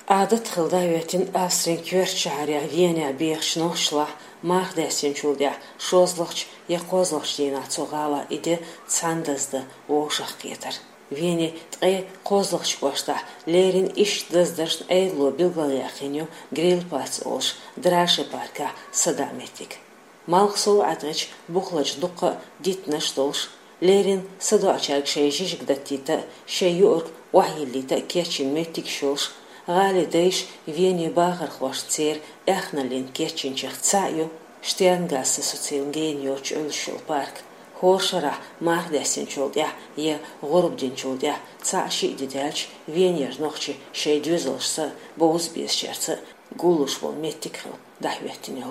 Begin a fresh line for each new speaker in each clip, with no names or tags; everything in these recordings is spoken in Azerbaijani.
عادت خلداویتین آسرین کورچاریا وینیا بیخش نوشلا ماه دستین چولدیا شوزلخش یا قوزلخش دینا توغالا ایده ساندزده ووشخ کیتر وینی تقی قوزلخش باشتا لیرین ایش دزدرش ایلو بیلگالی خینیو گریل پاس اوش دراشه پارکا صدامتیک مالخسو عدش بخلج دقة دیت نشتولش لیرین صدا چرگ شیجیج گدتیتا شیورک وحیلیتا کیچین میتیک شولش غالي ديش فيني باغر خوش تير اخنا لين كيتشين شخصايو شتيان غاس سوتيلغين يوش الشو بارك هورشرا مار دسين چولديا يا غرب دين چولديا تساشي ديدالش فينير نوخشي شي دوزلشسا بوز بيسشرسا гулуш бол меттикхил дахветтинел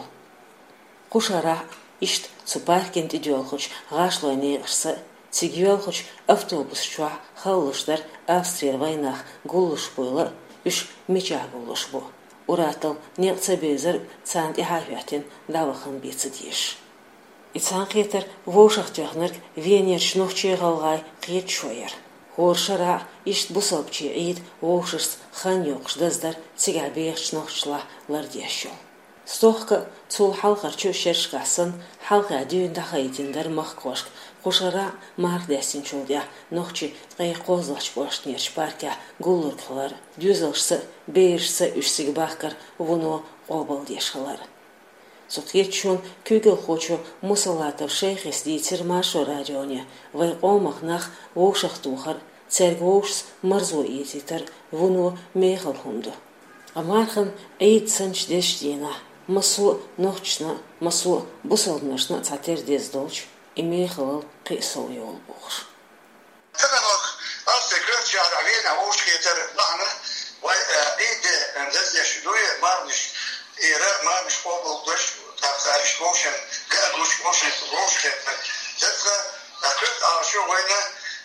кушара ишт цупаркент идёлхуч гашлойни ирса цигюлхуч автобус чуа халлыштар Австрия войнах гулуш было үш меча гулуш бу уратыл нерца безер цант ихахвятин давахан бицидиш ицан кетер вошахтяхнерк венер шнохче галгай кет шоер хоршара ишт бусалпчи ид вошш хан йокш даздар цигабех шнохчла лардяшо стохка цул халгарчу шершгасын халга дюнда хайдиндер махкошк кушара мардесин чулдя нохчи тгай козлач бошнерш парка гулурклар дюзелшса бейшса үшсиг бахкар вуно обал дешхалар Сутьечун кюгел хочу мусалатов шейхис дитер машо радионе вай омахнах вошахтухар цергвошс марзу ититер вуно мехал хунду амархан эйд санч дештина масу нохчна масу бусалнашна цатер дездолч и мехал кисол йол бохш
تبغى أستكرت شهر عينا وش كتر لحنا وإيد أنزل يشدوي مارنش إيرا مارنش قبل دش تابعش موشن قالوش موشن روش كتر تبغى أكرت عشوا وينا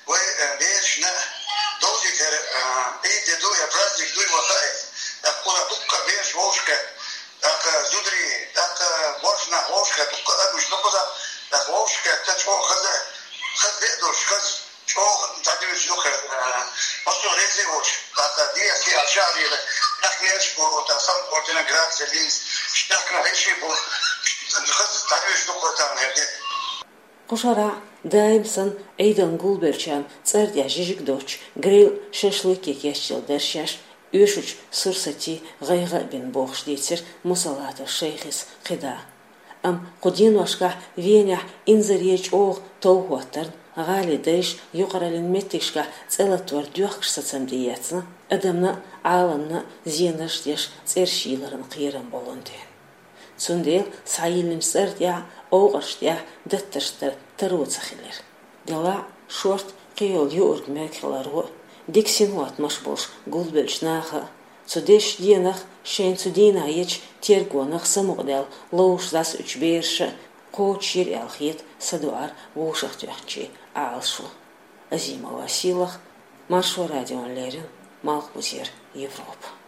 وبيشنا دوزي تر إيد دوي برازيل دوي وخايف أقول دكا بيش وش كت أك زودري أك وشنا وش كت دكا أبوش نقطة أك وش كت تشوا خذ بيدوش خذ شو تعرف شو خير مصر رزق وش دي في أشياء اللي نحن نشكر وتصل قلنا جراتس لينس نحن هالشيء بو خذ تعرف شو قلنا هذا
قشرة دايمسن أيضا قلبرشان صار يجيك دوتش غريل ششلكي كيشل درشاش يوشوش سرستي غيغا بن بوخش ديتر مصالات الشيخس قدا أم قدين وشكا فينيح إنزريج أوغ توهوترن غالي ديش يقرأ للمتشكا تسألتور دوخش ستمدياتنا أدمنا عالمنا زينش ديش تسيرشيلرن قيرن بولندين سنديل سعيلن سرديا أوغشتيا دتشتر تروتسخيلر دلا شورت قيول يورج ماكلارو ديكسين وات مشبوش قلبلش ناخا سوديش دينخ شين سودينا يج تيرغونخ سمغدل لوش داس üçbirş قوتشير الخيط سدوار ووشختيخشي عالشو أزيما واسيلخ маршо радион лерин малхбузер Европа